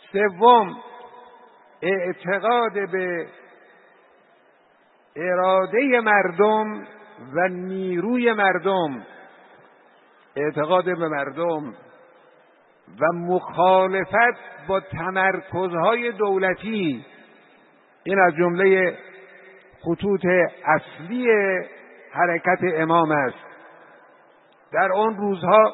سوم، اعتقاد به اراده مردم و نیروی مردم، اعتقاد به مردم و مخالفت با تمرکزهای دولتی. این از جمله خطوط اصلی حرکت امام است. در آن روزها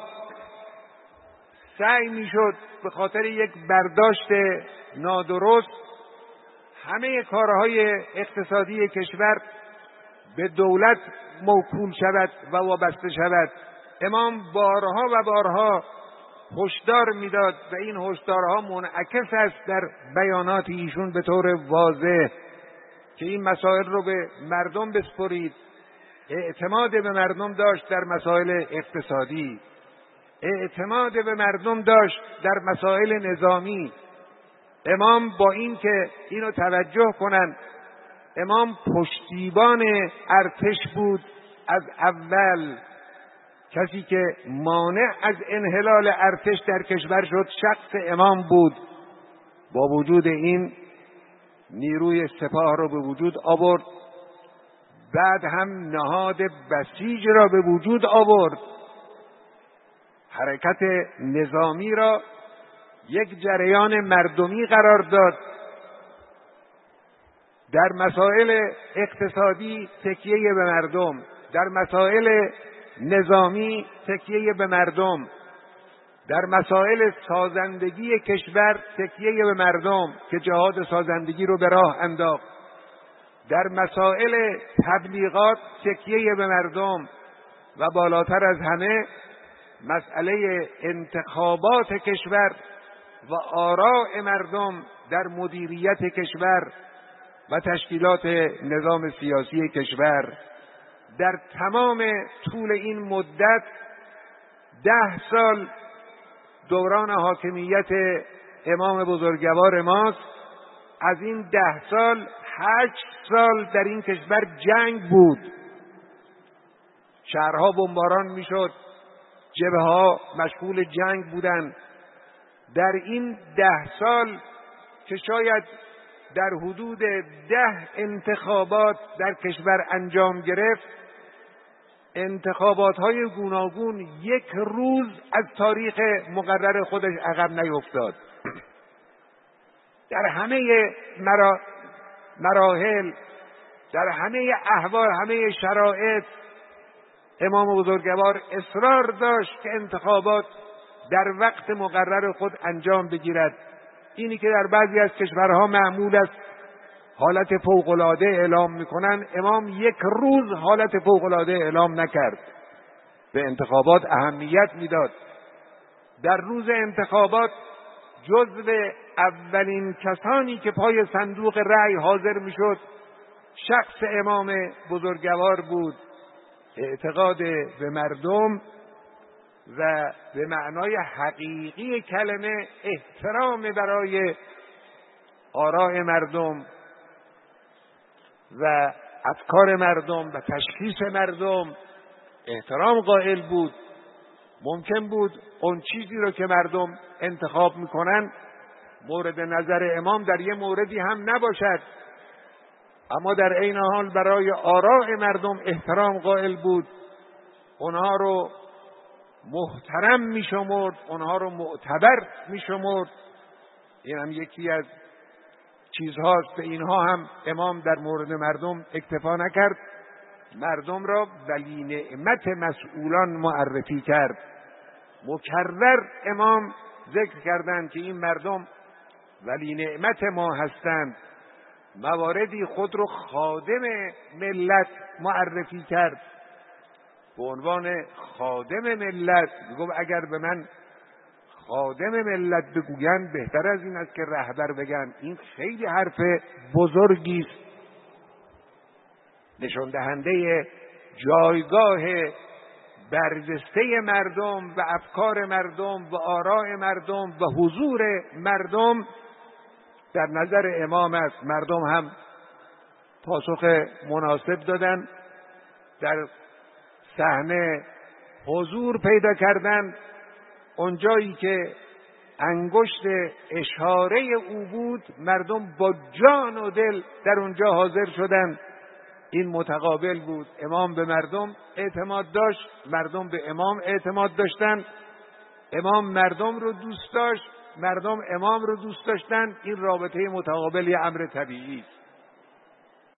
سعی میشد به خاطر یک برداشت نادرست همه کارهای اقتصادی کشور به دولت موکول شود و وابسته شود. امام بارها و بارها هشدار میداد و این هشدارها منعکس است در بیانات ایشون به طور واضح که این مسائل رو به مردم بسپرید. اعتماد به مردم داشت در مسائل اقتصادی، اعتماد به مردم داشت در مسائل نظامی. امام با این که اینو توجه کنن، امام پشتیبان ارتش بود از اول. کسی که مانع از انحلال ارتش در کشور شد شخص امام بود. با وجود این نیروی سپاه را به وجود آورد، بعد هم نهاد بسیج را به وجود آورد. حرکت نظامی را یک جریان مردمی قرار داد. در مسائل اقتصادی تکیه به مردم، در مسائل نظامی تکیه به مردم، در مسائل سازندگی کشور تکیه به مردم که جهاد سازندگی رو به راه انداخت، در مسائل تبلیغات تکیه به مردم و بالاتر از همه مسئله انتخابات کشور و آراء مردم در مدیریت کشور و تشکیلات نظام سیاسی کشور. در تمام طول این مدت 10 سال دوران حاکمیت امام بزرگوار ماست. از این 10 سال 8 سال در این کشور جنگ بود. شهرها بمباران میشد، جبهه‌ها مشغول جنگ بودند. در این 10 سال که شاید در حدود 10 انتخابات در کشور انجام گرفت، انتخابات‌های گوناگون 1 روز از تاریخ مقرر خودش عقب نیفتاد. در همه مراحل، در همه احوال، همه شرایط امام بزرگوار اصرار داشت که انتخابات در وقت مقرر خود انجام بگیرد. اینی که در بعضی از کشورها معمول است حالت فوق‌العاده اعلام میکنن، امام 1 روز حالت فوق‌العاده اعلام نکرد، به انتخابات اهمیت میداد. در روز انتخابات جزو اولین کسانی که پای صندوق رأی حاضر میشد شخص امام بزرگوار بود. اعتقاد به مردم و به معنای حقیقی کلمه احترام برای آراء مردم و افکار مردم و تشخیص مردم احترام قائل بود. ممکن بود اون چیزی رو که مردم انتخاب میکنن مورد نظر امام در یه موردی هم نباشد، اما در عین حال برای آراء مردم احترام قائل بود. اونها رو محترم میشمرد، اونها رو معتبر میشمرد. این هم یکی از چیزهاست. به اینها هم امام در مورد مردم اکتفا نکرد، مردم را ولی نعمت مسئولان معرفی کرد. مکرر امام ذکر کردند که این مردم ولی نعمت ما هستند. مواردی خود رو خادم ملت معرفی کرد. به عنوان خادم ملت گفت اگر به من خادم ملت بگویند بهتر از این است که رهبر بگن. این خیلی حرف بزرگی است، نشان دهنده جایگاه برجسته مردم و افکار مردم و آراء مردم و حضور مردم در نظر امام است. مردم هم پاسخ مناسب دادن، در صحنه حضور پیدا کردن. اونجایی که انگشت اشاره او بود، مردم با جان و دل در اونجا حاضر شدند. این متقابل بود. امام به مردم اعتماد داشت، مردم به امام اعتماد داشتن. امام مردم رو دوست داشت، مردم امام رو دوست داشتن. این رابطه متقابل یه امر طبیعی است.